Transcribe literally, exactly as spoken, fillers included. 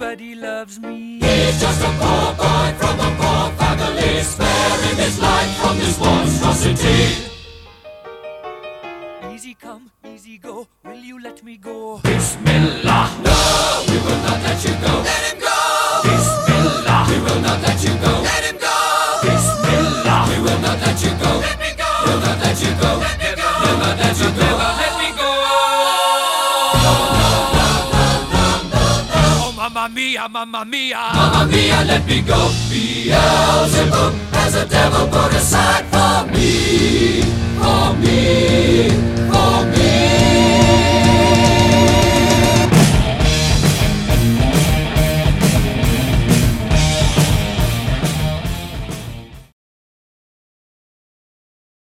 nobody loves me. He's just a poor boy from a poor family, sparing his life from this monstrosity. Easy come, easy go, will you let me go? Bismillah, no, we will not let you go. Let him go. Bismillah, we will not let you go. Let him go. Bismillah, we will not let you go. Let me go. We'll not let you go. Let me go. We'll not let you go. Never let me go. Oh, mamma mia, mamma mia. Mamma mia, let me go. Beelzebub has a devil put aside for me, for me.